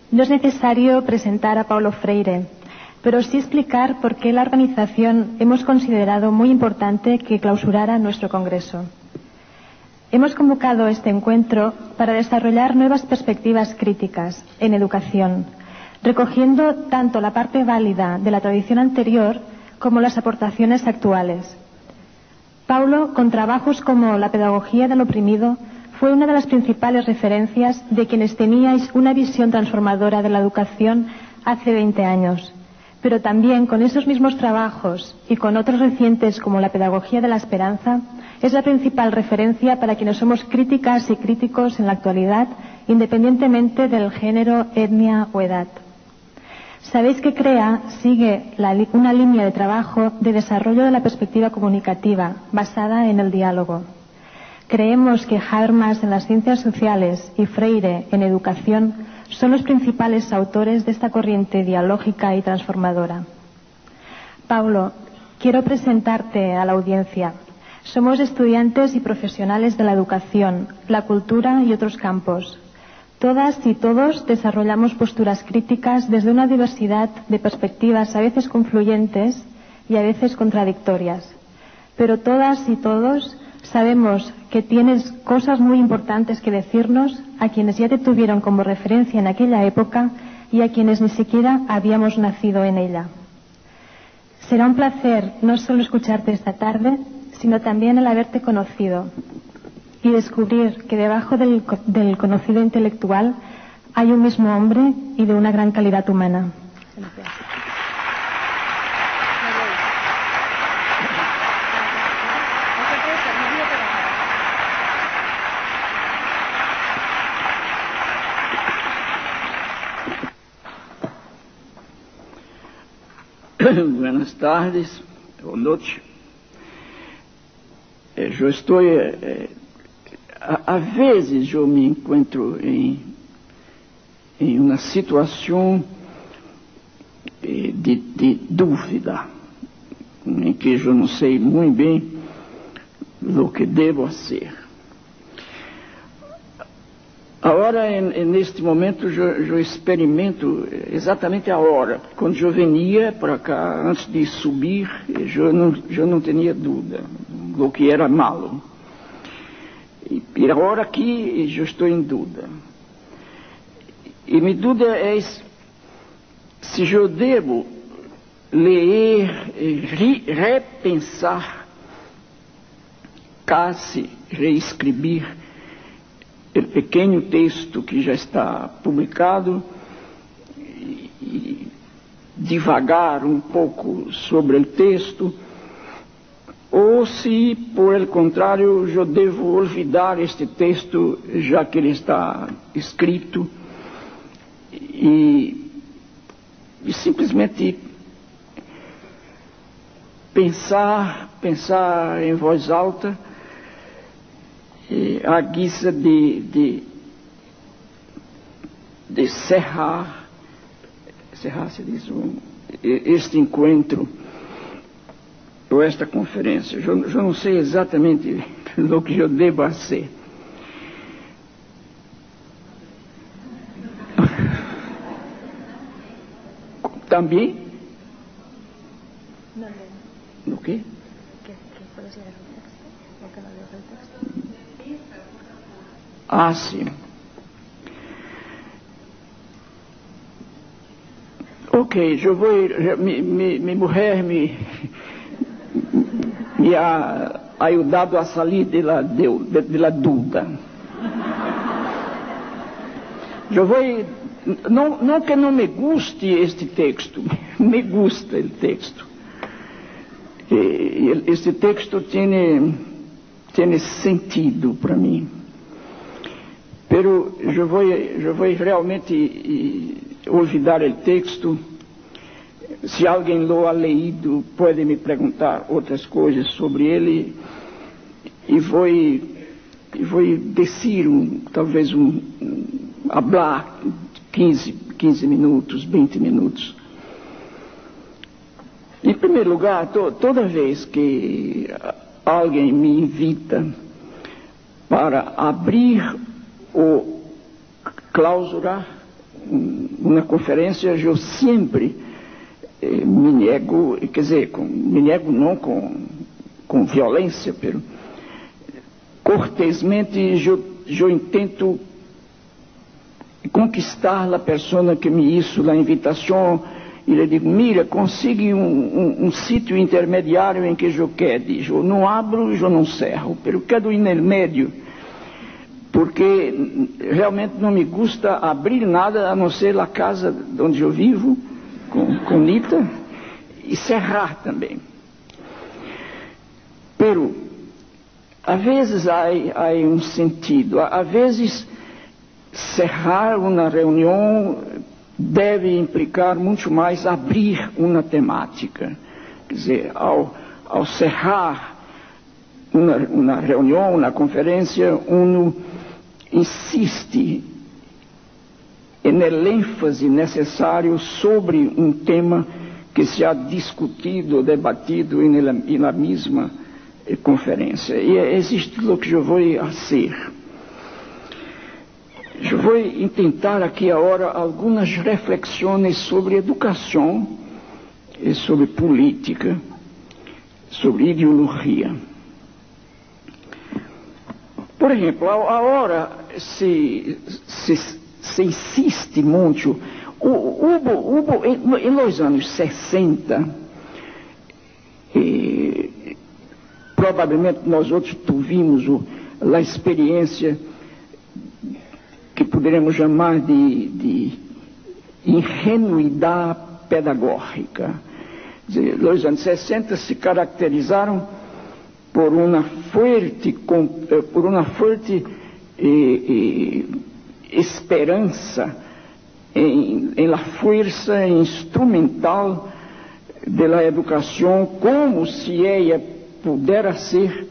No es necesario presentar a Paulo Freire, pero sí explicar por qué la organización hemos considerado muy importante que clausurara nuestro congreso. Hemos convocado este encuentro para desarrollar nuevas perspectivas críticas en educación, recogiendo tanto la parte válida de la tradición anterior como las aportaciones actuales. Paulo, con trabajos como La pedagogía del oprimido, fue una de las principales referencias de quienes teníais una visión transformadora de la educación hace 20 años. Pero también con esos mismos trabajos y con otros recientes como La pedagogía de la esperanza, es la principal referencia para quienes somos críticas y críticos en la actualidad, independientemente del género, etnia o edad. Sabéis que CREA sigue una línea de trabajo de desarrollo de la perspectiva comunicativa, basada en el diálogo. Creemos que Habermas en las ciencias sociales y Freire en educación son los principales autores de esta corriente dialógica y transformadora. Paulo, quiero presentarte a la audiencia. Somos estudiantes y profesionales de la educación, la cultura y otros campos. Todas y todos desarrollamos posturas críticas desde una diversidad de perspectivas a veces confluyentes y a veces contradictorias. Pero todas y todos sabemos que tienes cosas muy importantes que decirnos a quienes ya te tuvieron como referencia en aquella época y a quienes ni siquiera habíamos nacido en ella. Será un placer no solo escucharte esta tarde, sino también el haberte conocido y descubrir que debajo del conocido intelectual hay un mismo hombre y de una gran calidad humana. Gracias. Buenas tardes, boa noite. Eu estou, às vezes eu me encontro em uma situação de dúvida, em que eu não sei muito bem o que devo fazer. Agora, neste momento, eu experimento exatamente a hora. Quando eu venia para cá, antes de subir, eu não tinha dúvida do que era malo. E agora aqui, eu estou em dúvida. E minha dúvida é se eu devo ler, repensar, quase reescrever o pequeno texto que já está publicado e divagar um pouco sobre o texto, ou se, por el contrário, eu devo olvidar este texto já que ele está escrito e simplesmente pensar em voz alta, a guisa de cerrar se diz, este encontro ou esta conferência. Eu não sei exatamente o que eu devo fazer. Também? No quê? Ah, sim. Ok, eu vou. Minha mulher me ha ajudado a sair da dúvida. Eu vou. Não que não me guste este texto, me gusta o texto. Este texto tem sentido para mim. Pero eu vou realmente olvidar o texto. Se alguém lo ha leído, pode me perguntar outras coisas sobre ele e vou dizer talvez hablar 15 minutos, 20 minutos. Em primeiro lugar, toda vez que alguém me invita para abrir ou clausurar uma conferência, eu sempre me nego, quer dizer, me nego não com violência, pero cortesmente eu intento conquistar a pessoa que me hizo a invitação e lhe digo, mira, consiga um sítio intermediário em que eu quero. Eu não abro, eu não cerro, pero quero ir no meio, porque realmente não me gusta abrir nada a não ser a casa onde eu vivo, com Nita, e cerrar também. Pero, às vezes há um sentido, às vezes cerrar uma reunião deve implicar muito mais abrir uma temática. Quer dizer, ao cerrar uma reunião, uma conferência, uno insiste no ênfase necessário sobre um tema que se ha discutido, debatido na mesma conferência. E é isto o que eu vou fazer. Eu vou tentar aqui agora algumas reflexões sobre educação, sobre política, sobre ideologia. Por exemplo, agora se insiste muito. Nos anos 60, provavelmente nós outros tivemos a experiência que poderíamos chamar de ingenuidade pedagógica. Os anos 60 se caracterizaram por uma forte esperança em la força instrumental da educação, como se ela pudera ser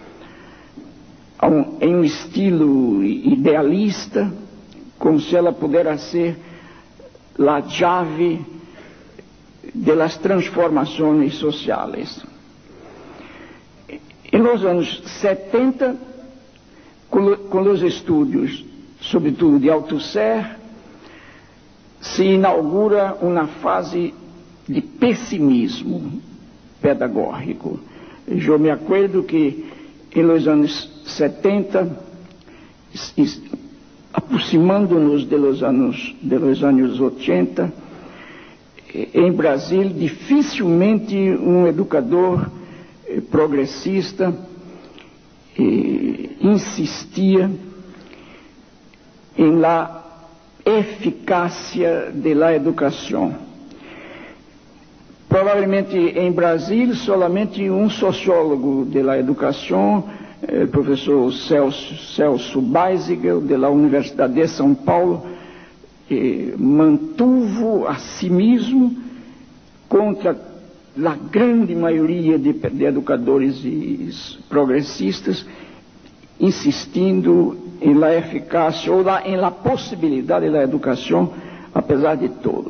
em um estilo idealista, como se ela pudera ser a chave das transformações sociais. E nos anos 70, com os estudos, sobretudo de Althusser, se inaugura uma fase de pessimismo pedagógico. Eu me acordo que nos anos 70, aproximando-nos dos anos 80, em Brasil, dificilmente um educador progressista insistia em la eficácia da educação. Provavelmente em Brasil, somente um sociólogo da educação, o professor Celso Beisigel, da Universidade de São Paulo, mantuvo a si mesmo contra a grande maioria de educadores progressistas, insistindo em la eficácia ou em la possibilidade da educação, apesar de tudo.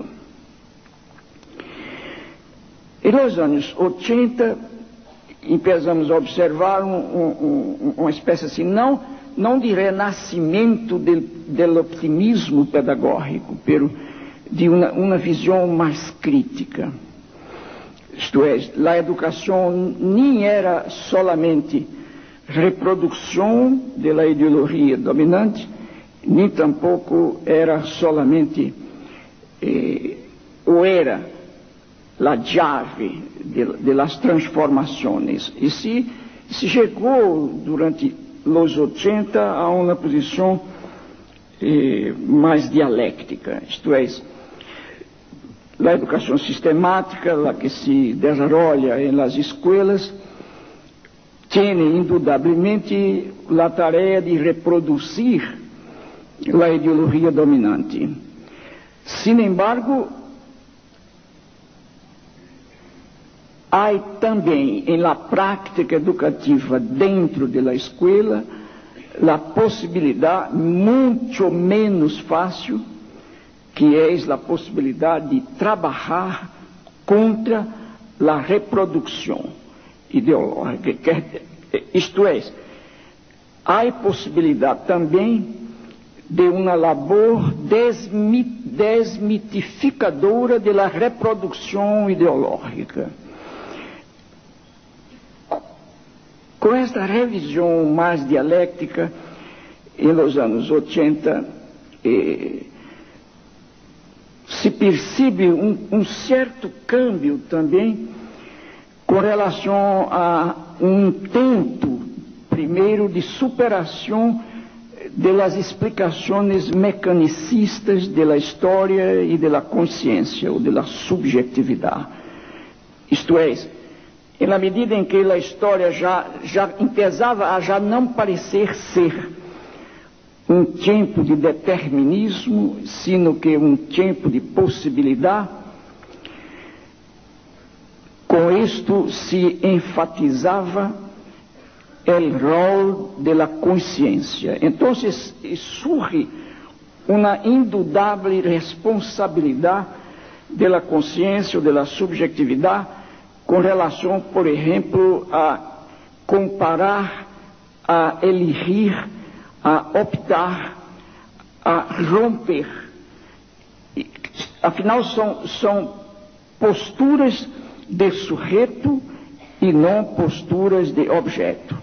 E nos anos 80, começamos a observar uma espécie assim, não de renascimento do optimismo pedagógico, pero de uma visão mais crítica. Isto é, a educação nem era solamente reprodução da ideologia dominante, nem tampouco era solamente, ou era a chave de las transformações. E se chegou durante os 80 a uma posição mais dialéctica, isto é, a educação sistemática, a que se desenvolve em las escolas, tem indudablemente a tarefa de reproduzir a ideologia dominante. Sin embargo, há também em la prática educativa dentro da escola a possibilidade muito menos fácil, que é a possibilidade de trabalhar contra a reprodução ideológica. Isto é, há possibilidade também de uma labor desmitificadora da reprodução ideológica. Com esta revisão mais dialética, nos anos 80, se percebe um certo câmbio também com relação a um intento, primeiro, de superação das explicações mecanicistas da história e da consciência, ou da subjetividade. Isto é, na medida em que a história já empezava a já não parecer ser um tempo de determinismo, sino que um tempo de possibilidade, com isto se enfatizava o rol da consciência. Então surge uma indudável responsabilidade da consciência ou da subjetividade com relação, por exemplo, a comparar, a elegir, a optar, a romper. Afinal, são posturas de sujeito e não posturas de objeto.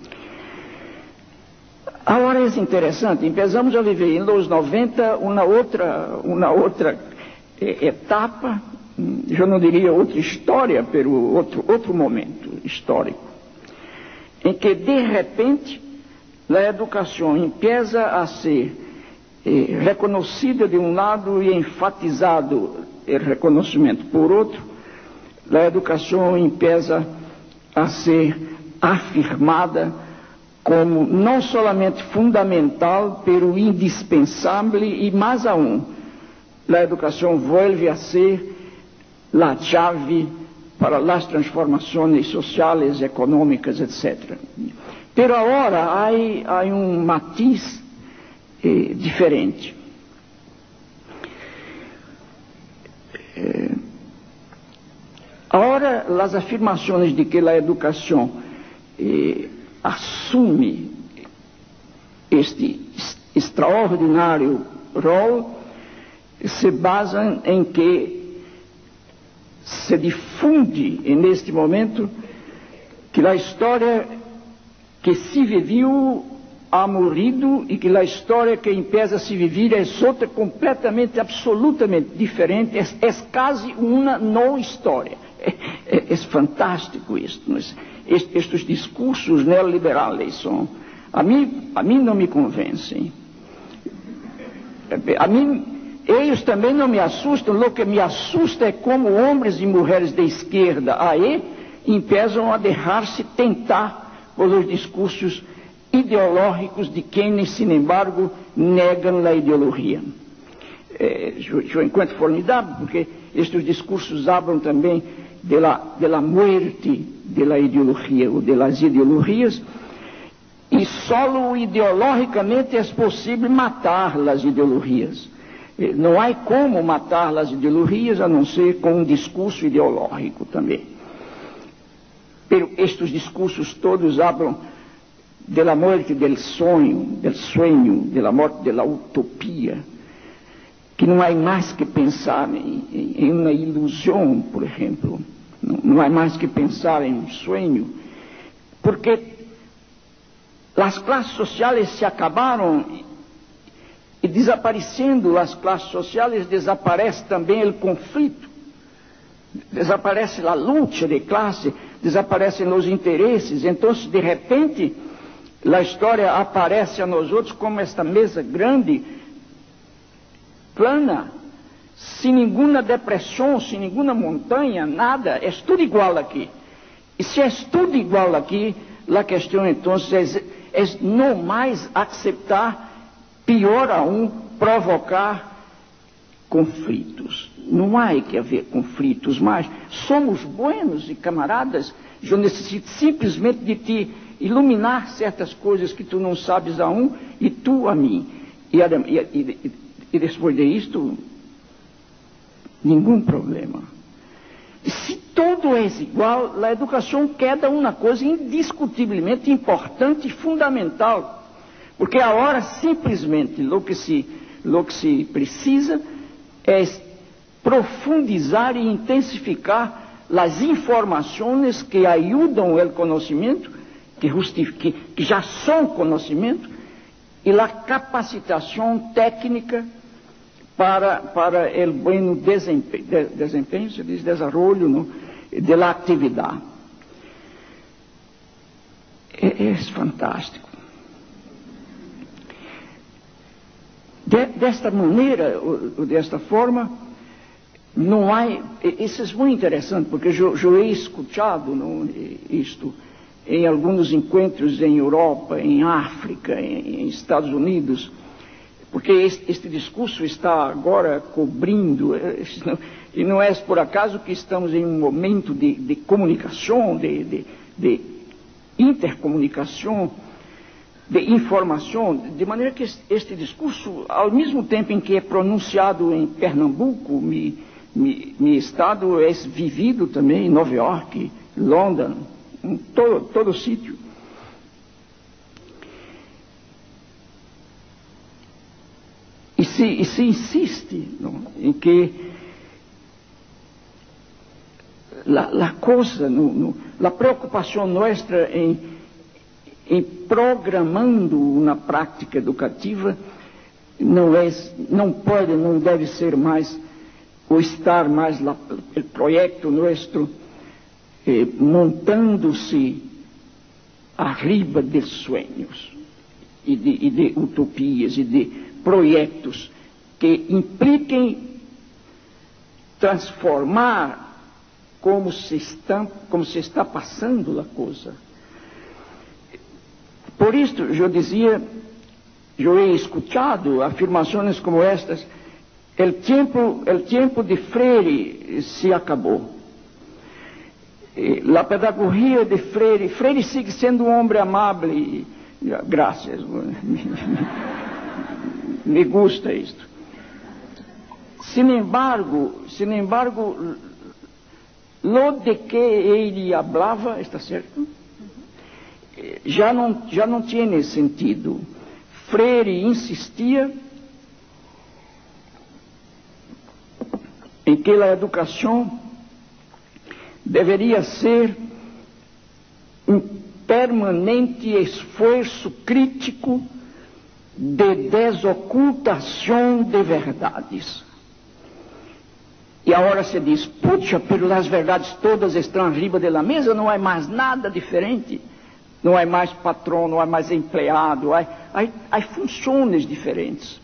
Agora é interessante, começamos a viver nos 90 uma outra etapa, eu não diria outra história, mas outro momento histórico, em que de repente a educação empieza a ser reconhecida de um lado e enfatizado o reconhecimento por outro. A educação empieza a ser afirmada como não somente fundamental, pero indispensável, e mais aún, a educação volve a ser a chave para as transformações sociais, econômicas, etc. Pero agora há um matiz diferente. Agora, as afirmações de que a educação assume este extraordinário rol se basam em que se difunde neste momento que a história que se viveu ha morrido e que a história que empieza a se viver é outra completamente, absolutamente diferente, é quase uma não história. É fantástico isto. Estes discursos neoliberais são, a mim não me convencem. Eles também não me assustam. O que me assusta é como homens e mulheres de esquerda aí empiezam a deixar-se tentar pelos discursos ideológicos de quem, sin embargo, negam a ideologia. Eu encontro formidável, porque estes discursos hablam também de la muerte de la ideologia, ou de las ideologias, e só ideologicamente é possível matar as ideologias. Não há como matar as ideologias a não ser com um discurso ideológico também. Pero estes discursos todos hablam de la muerte del sueño, de la morte de la utopia, que não há mais que pensar em uma ilusão, por exemplo. Não há mais que pensar em um sonho, porque as classes sociais se acabaram e desaparecendo as classes sociais, desaparece também o conflito, desaparece a luta de classe, desaparecem os interesses. Então, de repente, a história aparece a nós outros como esta mesa grande, plana, sem nenhuma depressão, sem nenhuma montanha, nada, é tudo igual aqui. E se é tudo igual aqui, a questão então é não mais aceitar, pior aún, provocar conflitos. Não há que haver conflitos mais. Somos buenos e camaradas. Eu necessito simplesmente de te iluminar certas coisas que tu não sabes a um e tu a mim. E depois de isto, nenhum problema. Se tudo é igual, a educação queda uma coisa indiscutivelmente importante e fundamental, porque agora simplesmente o que se precisa es profundizar e intensificar as informações que ajudam o conhecimento, que já são conhecimento, e a capacitação técnica para o bom desempenho, se diz, desenvolvimento, ¿no?, da atividade. É fantástico. Desta maneira, ou desta forma, não há. Isso é muito interessante, porque eu he escutado, não, isto em alguns encontros em Europa, em África, em Estados Unidos, porque este discurso está agora cobrindo, e não é por acaso que estamos em um momento de comunicação, de intercomunicação, de informação, de maneira que este discurso, ao mesmo tempo em que é pronunciado em Pernambuco, meu estado, é vivido também em Nova York, Londres, em todo sítio. E se insiste, não, em que a coisa, a preocupação nossa em programando uma prática educativa não pode, não deve ser mais, ou estar mais o projeto nosso montando-se arriba de sonhos e de utopias e de projetos que impliquem transformar como se está passando a coisa. Por isso, eu dizia, eu he escutado afirmações como estas: o tempo de Freire se acabou. A pedagogia de Freire sigue sendo um homem amável, graças, me gusta isto. Sin embargo, lo de que ele falava, está certo? Já não tinha sentido. Freire insistia em que a educação deveria ser um permanente esforço crítico de desocultação de verdades. E agora se diz: puxa, pero as verdades todas estão arriba da mesa, não há mais nada diferente, não há mais patrão, não há mais empregado, há funções diferentes.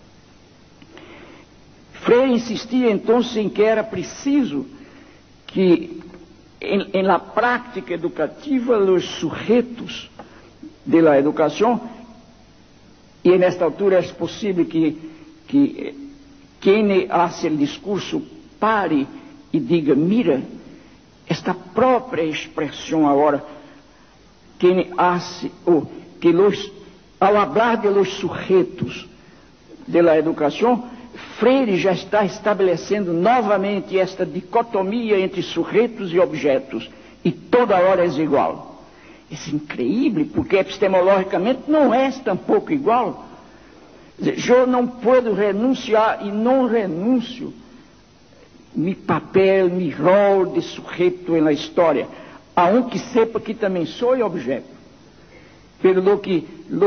Freire insistia então em que era preciso que em la prática educativa os sujeitos de la educação, e nesta altura é possível que quem hace o discurso pare e diga: mira, esta própria expressão agora, quem hace, ao falar de los sujeitos de la educação, Freire já está estabelecendo novamente esta dicotomia entre sujeitos e objetos, e toda hora é igual. Isso é incrível, porque epistemologicamente não é tampouco igual. Eu não posso renunciar, e não renuncio, meu papel, meu rol de sujeito na história, aunque sepa que também sou objeto. Por lo que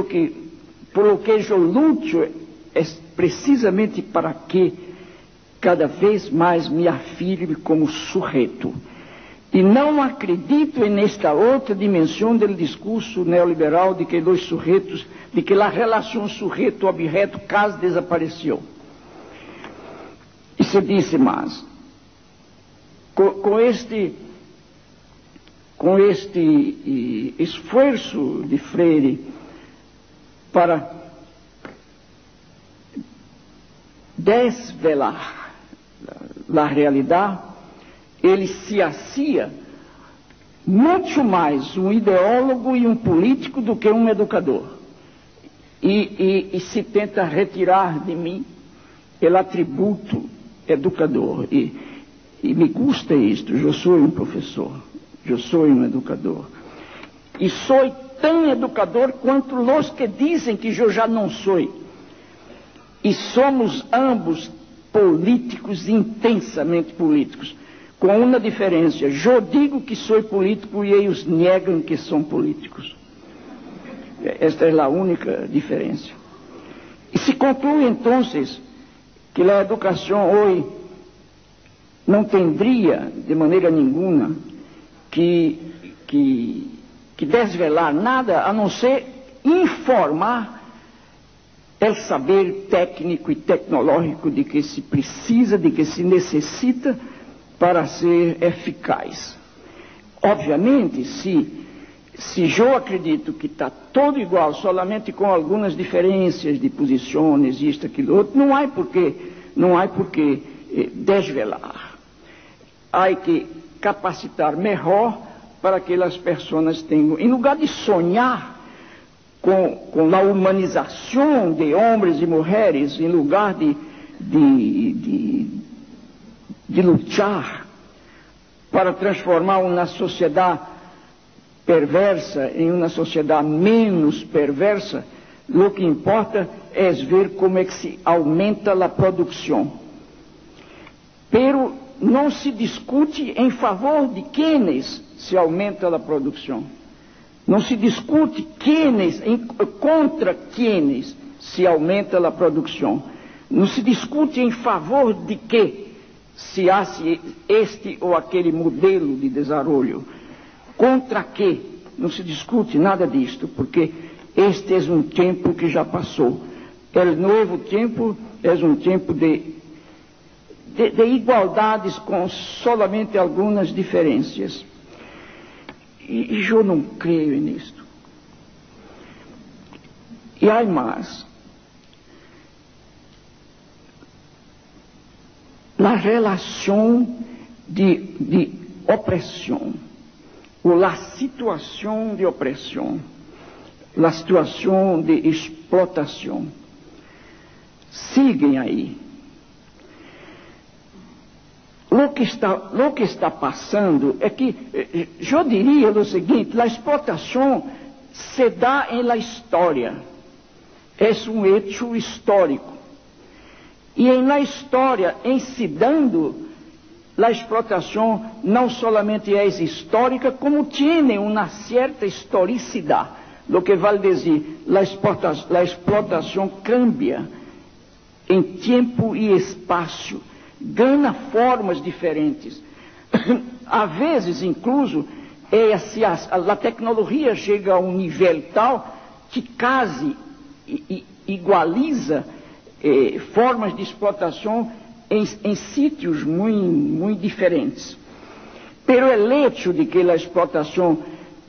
eu luto é precisamente para que cada vez mais me afirme como sujeito. E não acredito nesta outra dimensão do discurso neoliberal de que os sujeitos, de que a relação sujeito-objeto quase desapareceu. E se disse mais, com este esforço de Freire para desvelar a realidade, ele se hacía muito mais um ideólogo e um político do que um educador. E se tenta retirar de mim o atributo educador. E me gusta isto, eu sou um professor, eu sou um educador. E sou tão educador quanto os que dizem que eu já não sou. E somos ambos políticos, intensamente políticos, com uma diferença: eu digo que sou político e eles negam que são políticos. Esta é a única diferença. E se conclui então que a educação hoje não teria de maneira nenhuma que desvelar nada a não ser informar o saber técnico e tecnológico de que se precisa, de que se necessita para ser eficaz. Obviamente, se eu acredito que está todo igual, solamente com algumas diferenças de posições, isto, aquilo, outro, não há por que desvelar. Há que capacitar melhor para que as pessoas tenham, em lugar de sonhar com a humanização de homens e mulheres, em lugar de lutar para transformar uma sociedade perversa em uma sociedade menos perversa, o que importa é ver como é que se aumenta a produção. Pero não se discute em favor de quienes se aumenta a produção. Não se discute contra quienes se aumenta a produção. Não se discute em favor de que se hace este ou aquele modelo de desenvolvimento. Contra que? Não se discute nada disto, porque este é um tempo que já passou. O novo tempo é um tempo de igualdades com solamente algumas diferenças. E eu não creio nisto. E há mais. A relação de opressão, ou a situação de opressão, a situação de explotação, seguem aí. O que está passando é que, eu diria o seguinte: a explotação se dá na história, é um hecho histórico. E na história, em se dando, a explotação não solamente é histórica, como tem uma certa historicidade. O que vale dizer, a explotação cambia em tempo e espaço, ganha formas diferentes. Às vezes, incluso, a tecnologia chega a um nível tal que quase igualiza formas de explotação em sítios muito diferentes. Pero o hecho de que a explotação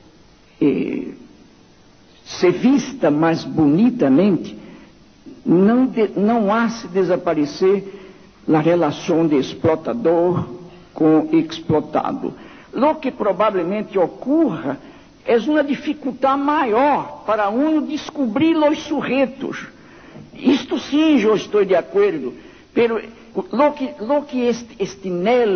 se vista mais bonitamente não hace desaparecer a relação de explotador com explotado. O que provavelmente ocorra é uma dificuldade maior para descobrir os sujeitos. Isto sim, eu estou de acordo, pero lo que este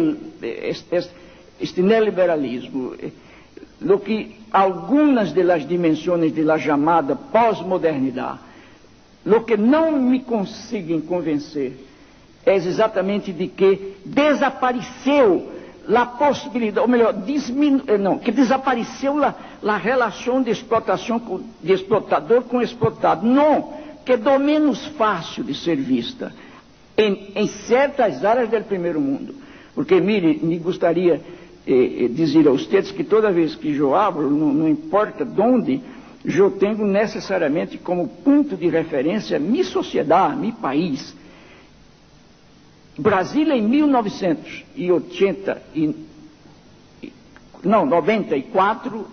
neoliberalismo, lo que algumas das dimensões da chamada pós-modernidade, lo que não me conseguem convencer é exatamente de que desapareceu a possibilidade, ou melhor, que desapareceu a relação de explotação de explotador com explotado. Não, quedou menos fácil de ser vista em certas áreas do primeiro mundo. Porque, mire, me gostaria dizer a vocês que toda vez que eu abro, não importa de onde, eu tenho necessariamente como ponto de referência minha sociedade, meu país. Brasília em 94,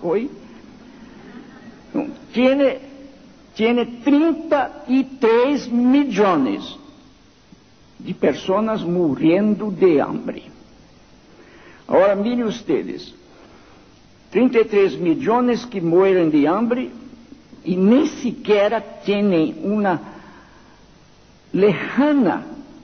tiene 33 milhões de pessoas morrendo de hambre. Agora, mirem ustedes, 33 milhões que morrem de hambre e nem sequer têm uma lejana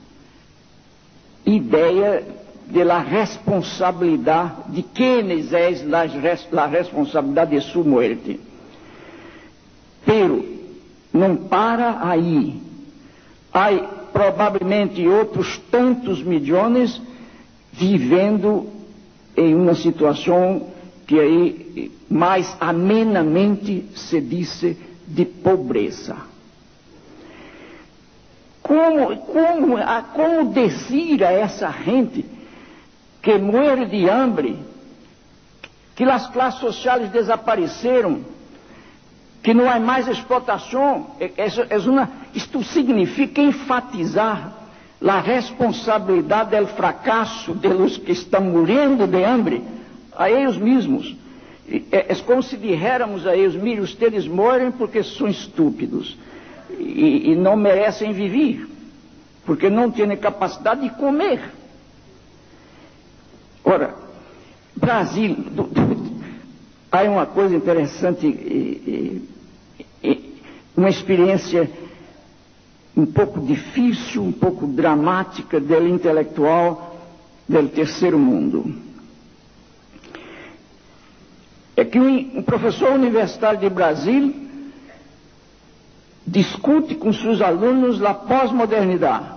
ideia da responsabilidade de quienes é a responsabilidade de sua morte. Pero não para aí. Há provavelmente outros tantos milhões vivendo em uma situação que aí mais amenamente se disse de pobreza. Como dizer a essa gente que muere de hambre, que as classes sociais desapareceram, que não há mais explotação? Isto significa enfatizar a responsabilidade do fracasso de los que estão morrendo de hambre a eles mesmos. É como se dijéramos a eles: mire, ustedes morrem porque são estúpidos e não merecem viver, porque não têm capacidade de comer. Ora, Brasil, há uma coisa interessante, uma experiência um pouco difícil, um pouco dramática do intelectual do terceiro mundo. É que um professor universitário de Brasil discute com seus alunos a pós-modernidade,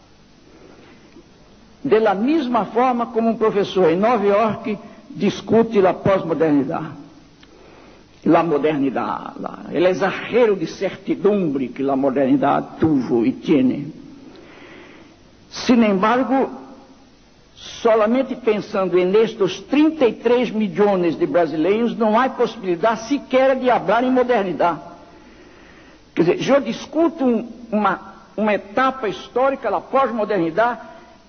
da mesma forma como um professor em Nova York discute a pós-modernidade, a modernidade, o exagero de certidumbre que a modernidade tuvo e tem. Sin embargo, solamente pensando nestes 33 milhões de brasileiros, não há possibilidade sequer de falar em modernidade. Quer dizer, eu discuto uma etapa histórica da pós-modernidade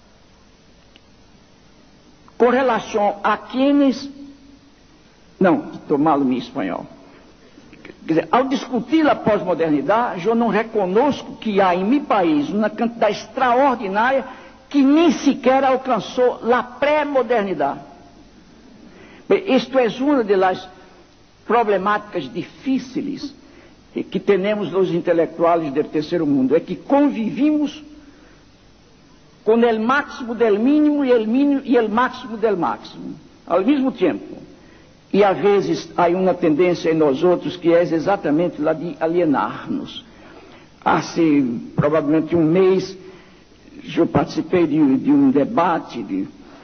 com relação a quienes... Não, estou mal em espanhol. Quer dizer, ao discutir a pós-modernidade, eu não reconozco que há em meu país uma quantidade extraordinária que nem sequer alcançou a pré-modernidade. Isto é uma das problemáticas difíceis que temos os intelectuais do terceiro mundo, é que convivimos com o máximo del mínimo e o máximo del máximo, ao mesmo tempo. E às vezes há uma tendência em nós outros que é exatamente lá de alienar-nos. Há provavelmente um mês, eu participei de um debate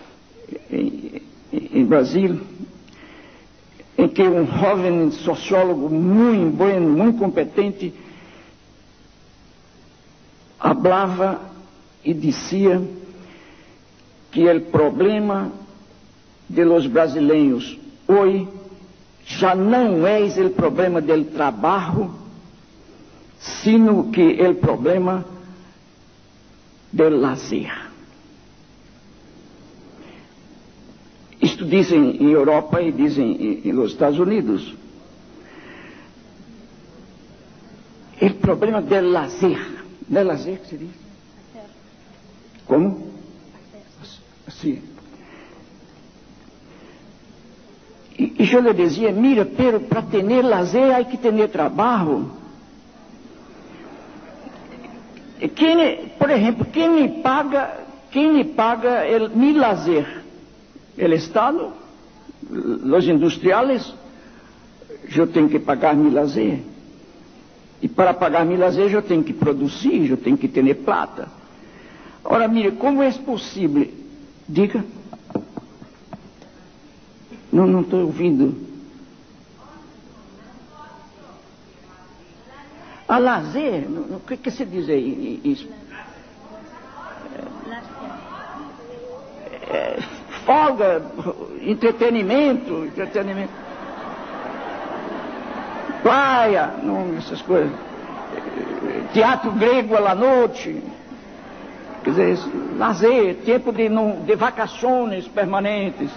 em Brasil, em que um jovem sociólogo muito bueno, muito competente, falava e dizia que o problema de los brasileiros hoje já não é o problema do trabalho, sino que o problema do lazer. Isto dizem em Europa e dizem nos Estados Unidos. O problema do lazer. Não é lazer que se diz? Como? Sim. E eu lhe dizia: mira, pero para ter lazer há que ter trabalho. Por exemplo, quem me paga mi lazer? O Estado? Os industriais? Eu tenho que pagar mi lazer. E para pagar mi lazer eu tenho que produzir, eu tenho que ter plata. Ora, mire, como é possível? Diga. Não estou ouvindo. A lazer? O que se diz aí? Isso? Folga, entretenimento. Praia, essas coisas. Teatro grego à noite. Quer dizer, lazer, tempo de vacações permanentes.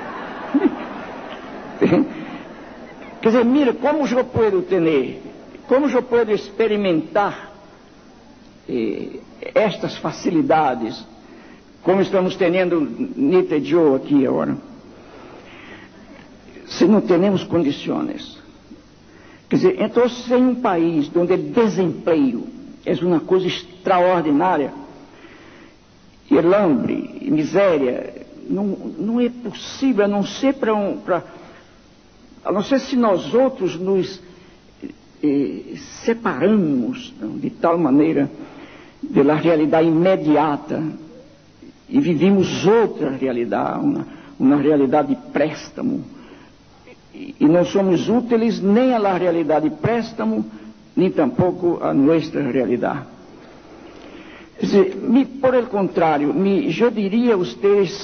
Quer dizer, mira, como eu posso ter, como eu posso experimentar estas facilidades, como estamos tendo Nita e Joe aqui agora, se não temos condições? Quer dizer, então, em um país onde o desemprego é uma coisa extraordinária, e hambre, e miséria, não é possível, a não ser a não ser se nós outros nos separamos de tal maneira da realidade imediata e vivimos outra realidade, uma realidade de préstamo. E não somos úteis nem à realidade de préstamo, nem tampouco a nossa realidade. Por el contrário, eu diria a vocês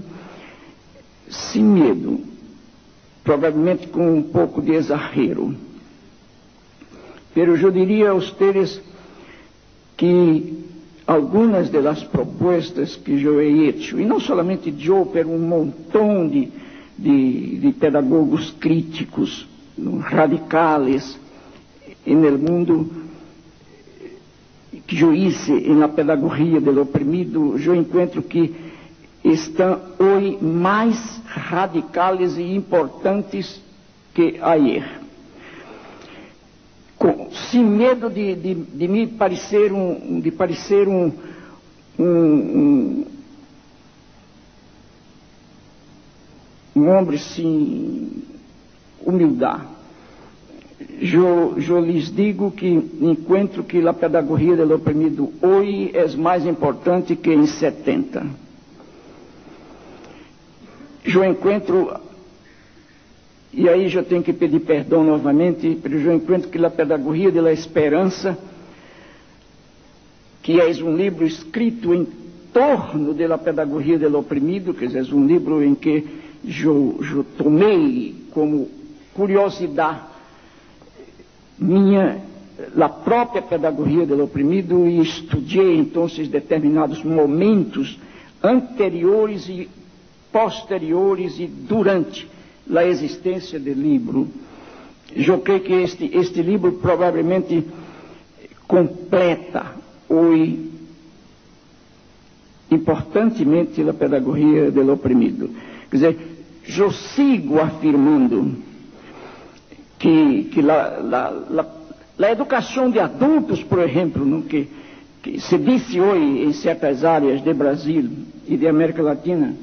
sem medo, provavelmente com um pouco de exagero, mas eu diria a vocês que algumas das propostas que eu he hecho, e não somente eu, mas montão de pedagogos críticos, radicales, no mundo, que eu hice na pedagogia do oprimido, eu encontro que estão hoje mais radicales e importantes que ayer. Sem medo de me parecer um homem sem humildade. Eu lhes digo que encontro que a pedagogia do oprimido hoje é mais importante que em 70. Eu encontro, e aí eu tenho que pedir perdão novamente, mas eu encontro que a pedagogia da esperança, que é um livro escrito em torno da pedagogia do oprimido, quer dizer, é um livro em que eu tomei como curiosidade a própria pedagogia do oprimido e estudei então determinados momentos anteriores e posteriores e durante a existência do livro. Eu creio que este livro provavelmente completa hoje importantemente a pedagogia do oprimido. Quer dizer, eu sigo afirmando que a educação de adultos, por exemplo, que se disse hoje em certas áreas de Brasil e de América Latina,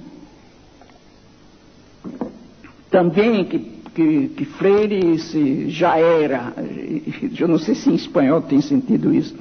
também que Freire já era, eu não sei se em espanhol tem sentido isso,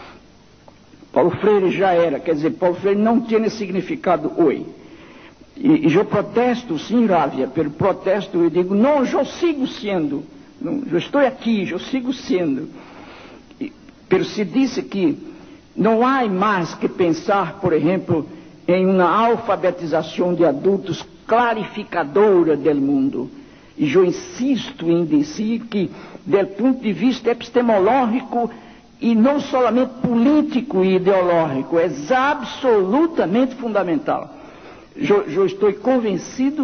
Paulo Freire já era, quer dizer, Paulo Freire não tem significado hoje. E eu protesto, sim, Rávia, pelo protesto, eu digo, não, eu sigo sendo, não, eu estou aqui, eu sigo sendo. Pero se disse que não há mais que pensar, por exemplo, em uma alfabetização de adultos clarificadora do mundo. E eu insisto em dizer que, do ponto de vista epistemológico, e não somente político e ideológico, é absolutamente fundamental. Eu estou convencido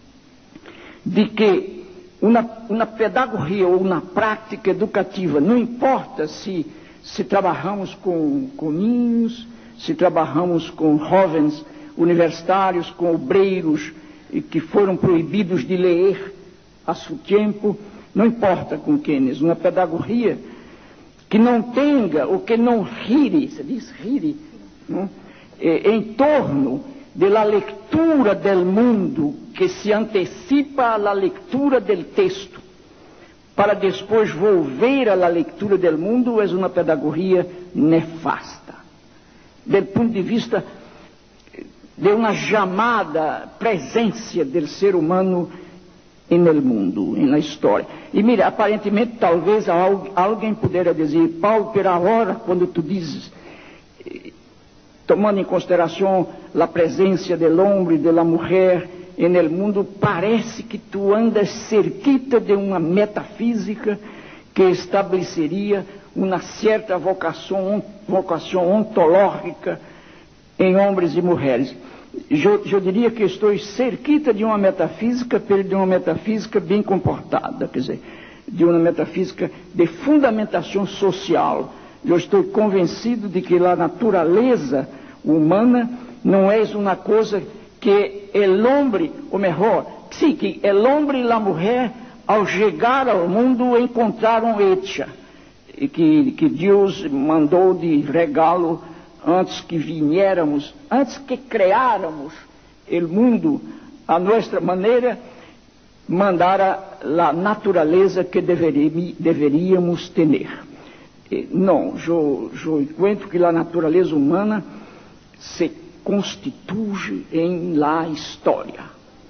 de que uma pedagogia ou uma prática educativa, não importa se trabalhamos com ninhos, se trabalhamos com jovens universitários, com obreiros que foram proibidos de ler a seu tempo, não importa com quem, uma pedagogia que não tenha, ou que não gire, se diz gire, não? Em torno da leitura do mundo que se antecipa à leitura do texto, para depois volver à leitura do mundo, é uma pedagogia nefasta, do ponto de vista de uma chamada presença do ser humano no mundo, na história. E mira, aparentemente, talvez alguém pudera dizer, Paulo, pela hora, quando tu dizes, tomando em consideração a presença do homem e da mulher no mundo, parece que tu andas cerquita de uma metafísica que estabeleceria uma certa vocação ontológica em homens e mulheres. Eu diria que estou cerquita de uma metafísica, de uma metafísica bem comportada, quer dizer, de uma metafísica de fundamentação social. Eu estou convencido de que a natureza humana não é uma coisa que o homem, ou melhor, sim, que o homem e a mulher, ao chegar ao mundo, encontraram hecha, e que Deus mandou de regalo antes que viéramos, antes que criáramos o mundo a nossa maneira, mandara a natureza que deveríamos ter. não, eu encontro que a natureza humana se constitui em la história.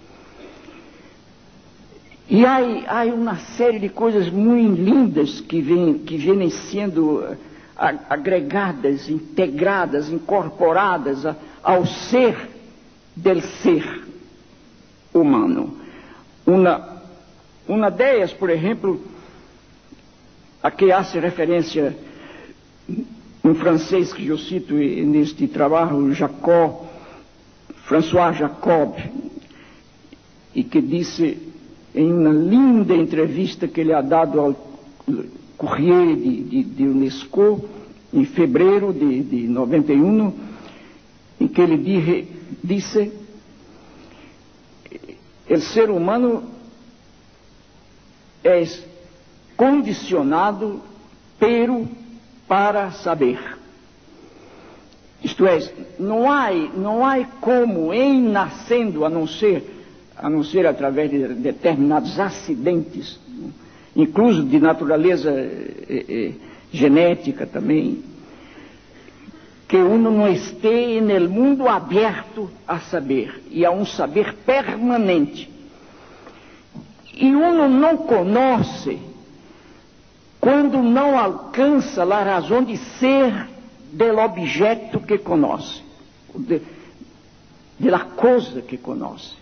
E há uma série de coisas muito lindas que vêm sendo agregadas, integradas, incorporadas ao ser del ser humano. Uma delas, por exemplo, a que hace referência um francês que eu cito neste trabalho, François Jacob, e que disse em uma linda entrevista que ele ha dado ao Courrier de Unesco, em fevereiro de 91, em que ele disse: o ser humano é condicionado para saber. Isto é, não há como, em nascendo, a não ser através de determinados acidentes, incluso de natureza genética também, que uno não esteja no mundo aberto a saber, e a um saber permanente. E uno não conhece quando não alcança a razão de ser do objeto que conhece, da coisa que conhece.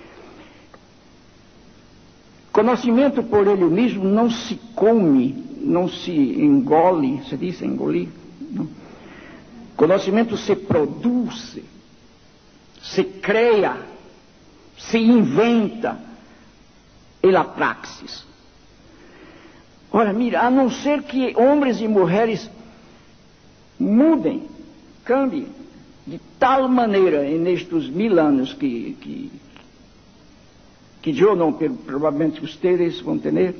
Conhecimento por ele mesmo não se come, não se engole, se diz engolir? Não. Conhecimento se produz, se cria, se inventa pela praxis. Ora, mira, a não ser que homens e mulheres mudem, cambiem, de tal maneira nestes 1000 anos que eu não, provavelmente vocês vão ter,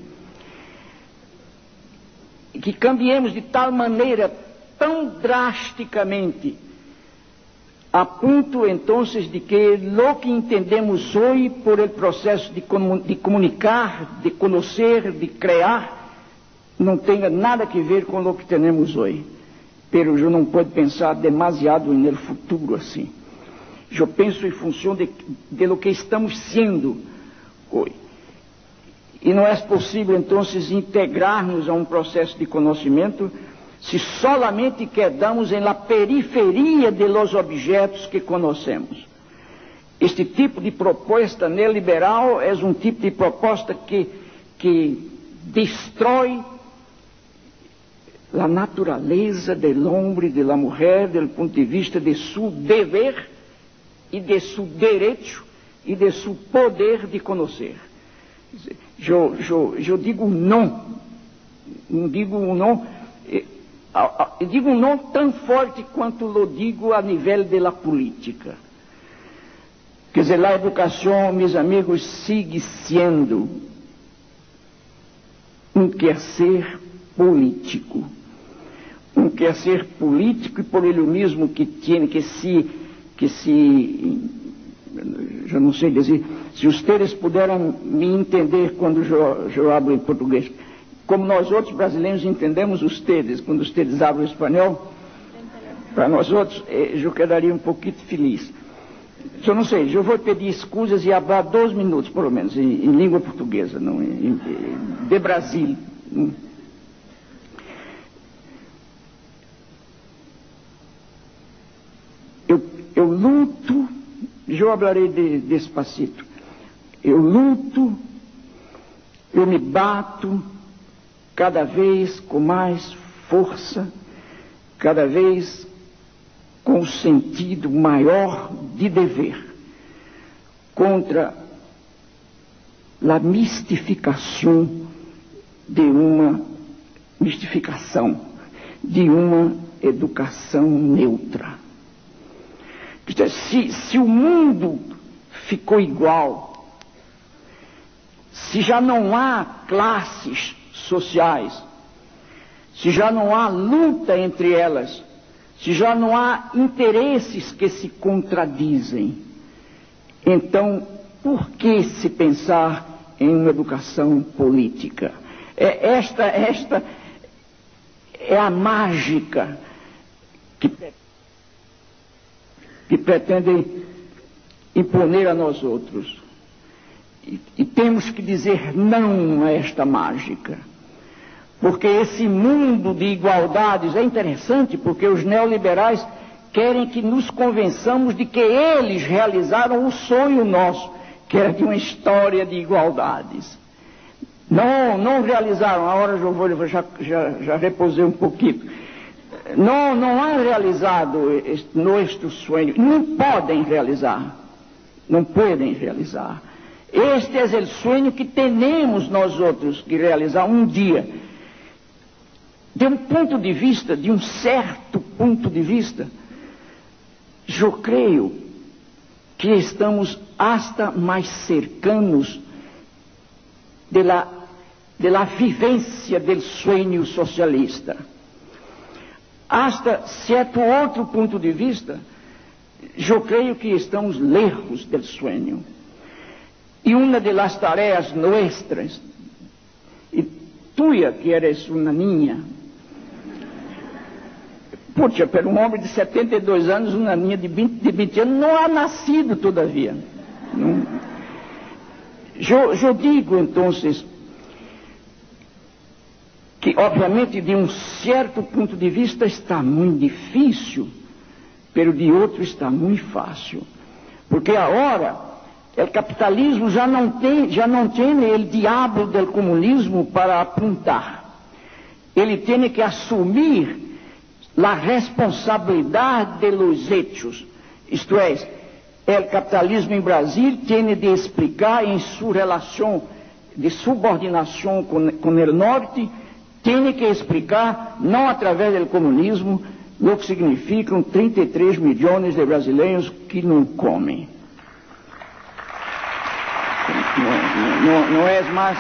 que cambiemos de tal maneira, tão drasticamente, a ponto, então, de que lo que entendemos hoje por el processo de comunicar, de conhecer, de criar, não tenha nada a ver com o que temos hoje. Pero eu não posso pensar demasiado no futuro assim. Eu penso em função de lo que estamos sendo hoje. E não é possível, então, integrarmos a um processo de conhecimento se solamente quedamos na periferia de los objetos que conhecemos. Este tipo de proposta neoliberal é um tipo de proposta que destrói a natureza do homem, da mulher, do ponto de vista de seu dever e de seu direito e de seu poder de conhecer. Eu digo não. Não digo não. Eu digo um não tão forte quanto lo digo a nível da política. Quer dizer, a educação, meus amigos, sigue sendo um querer político. Um querer político e por ele mesmo que tem que se eu não sei dizer, se vocês puderam me entender quando eu hablo em português, como nós outros brasileiros entendemos vocês, quando vocês hablam espanhol, para nós outros, eu quedaria um pouquinho feliz. Eu não sei, eu vou pedir escusas e falar 2 minutos, pelo menos, em língua portuguesa, não, de Brasil. Eu luto, eu falarei despacito, eu luto, eu me bato, cada vez com mais força, cada vez com um sentido maior de dever, contra a mistificação de uma educação neutra. Se o mundo ficou igual, se já não há classes sociais, se já não há luta entre elas, se já não há interesses que se contradizem, então por que se pensar em uma educação política? é a mágica que pretendem imponer a nós outros. E temos que dizer não a esta mágica. Porque esse mundo de igualdades é interessante, porque os neoliberais querem que nos convençamos de que eles realizaram o sonho nosso, que era de uma história de igualdades. Não realizaram, agora já repousei um pouquinho. Não han realizado nosso sonho, não podem realizar. Não podem realizar. Este é o sonho que temos nós outros que realizar um dia. De um ponto de vista, de um certo ponto de vista, eu creio que estamos hasta mais cercanos de la vivência do sonho socialista. Hasta certo outro ponto de vista, eu creio que estamos lejos do sonho. E uma das tarefas nossas, e tuya que eres uma niña, puxa, para um homem de 72 anos, uma niña de 20 anos não ha nascido todavia. Eu digo, então, que, obviamente, de um certo ponto de vista está muito difícil, pero de outro está muito fácil. Porque agora o capitalismo já não tem o diabo do comunismo para apontar. Ele tem que assumir a responsabilidade dos hechos. Isto é, o capitalismo em Brasil tem de explicar em sua relação de subordinação com o norte, tem que explicar, não através do comunismo, o que significam 33 milhões de brasileiros que não comem. Não é mais.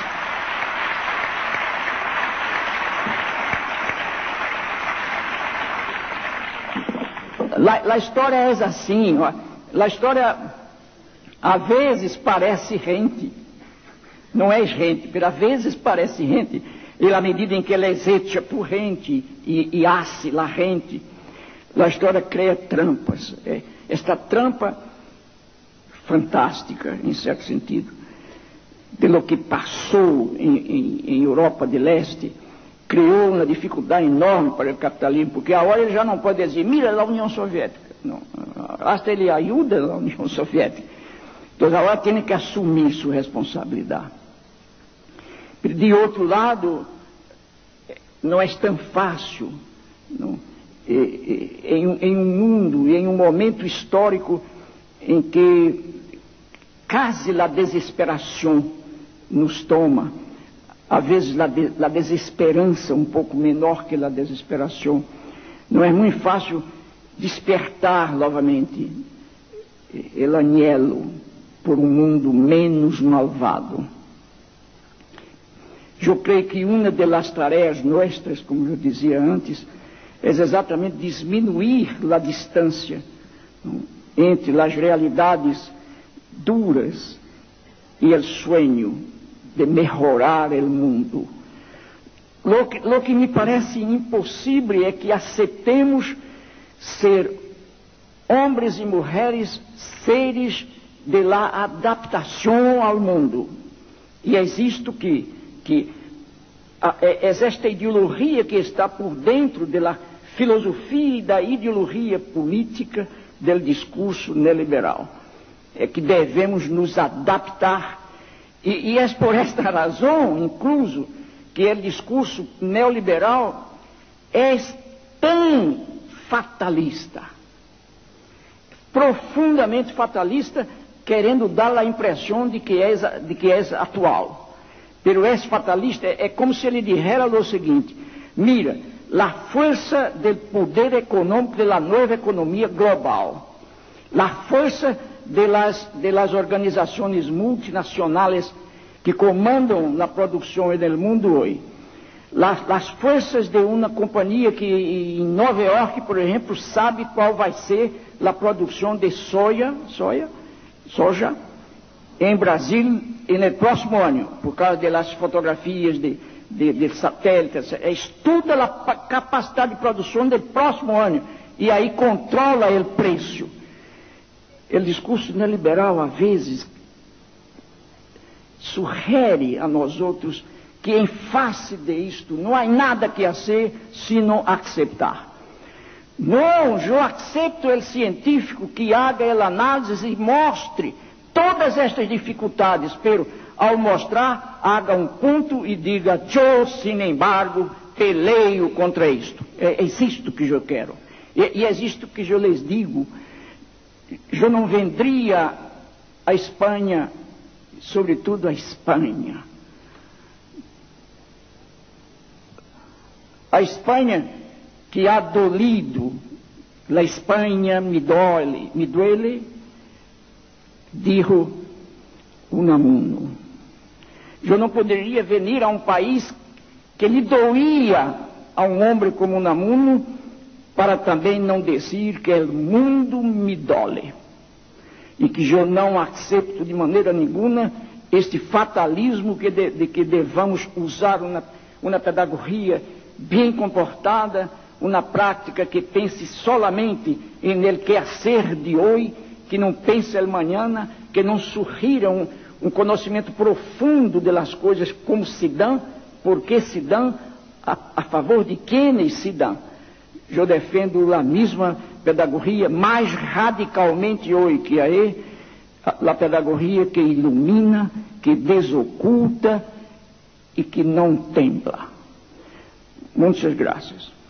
A história é assim. A história, às vezes, parece gente. Não é gente, mas às vezes parece gente. E à medida em que ela é hecha por gente e hace la gente, a história cria trampas. Esta trampa fantástica, em certo sentido, de lo que passou em Europa de Leste, criou uma dificuldade enorme para o capitalismo, porque agora ele já não pode dizer, mira a União Soviética. Não, hasta ele ajuda a União Soviética. Então agora tem que assumir sua responsabilidade. De outro lado, não é tão fácil, não? Em um mundo, em um momento histórico em que quase a desesperação nos toma, às vezes a desesperança um pouco menor que a desesperação, não é muito fácil despertar novamente o anhelo por um mundo menos malvado. Eu creio que uma das tarefas nossas, como eu dizia antes, é exatamente diminuir a distância entre as realidades duras e o sonho de melhorar o mundo. Lo que me parece impossível é que aceitemos ser homens e mulheres seres de la adaptação ao mundo. E existe é esta ideologia que está por dentro da filosofia e da ideologia política do discurso neoliberal. É que devemos nos adaptar. E é por esta razão, incluso, que o discurso neoliberal é tão fatalista, profundamente fatalista, querendo dar a impressão de que é atual. Pero é fatalista, é como se ele dijera o seguinte: mira, a força do poder econômico da nova economia global, a força de las organizações multinacionais que comandam a produção no mundo hoje, as forças de uma companhia que em Nova York, por exemplo, sabe qual vai ser a produção de soja em Brasil e no próximo ano, por causa das fotografias de de satélites, estuda a capacidade de produção do próximo ano e aí controla o preço. O discurso neoliberal, às vezes, sugere a nós outros que em face de isto não há nada que fazer senão aceitar. Não, eu aceito o científico que haga a análise e mostre todas estas dificuldades, pero ao mostrar, haga um ponto e diga: eu, sin embargo, peleio contra isto. É isto que eu quero. E é isto que eu lhes digo. Eu não venderia a Espanha, sobretudo a Espanha. A Espanha que ha dolido, la Espanha me duele, dijo Unamuno. Eu não poderia vir a um país que lhe doía a um homem como Unamuno, para também não dizer que o mundo me dole. E que eu não aceito de maneira nenhuma este fatalismo de que devamos usar uma pedagogia bem comportada, uma prática que pense solamente em el quehacer de hoje, que não pense el mañana, que não surgira um conhecimento profundo das coisas, como se dão, por que se dão, a favor de quienes se dão. Eu defendo a mesma pedagogia, mais radicalmente hoje, que é a pedagogia que ilumina, que desoculta e que não templa. Muitas graças.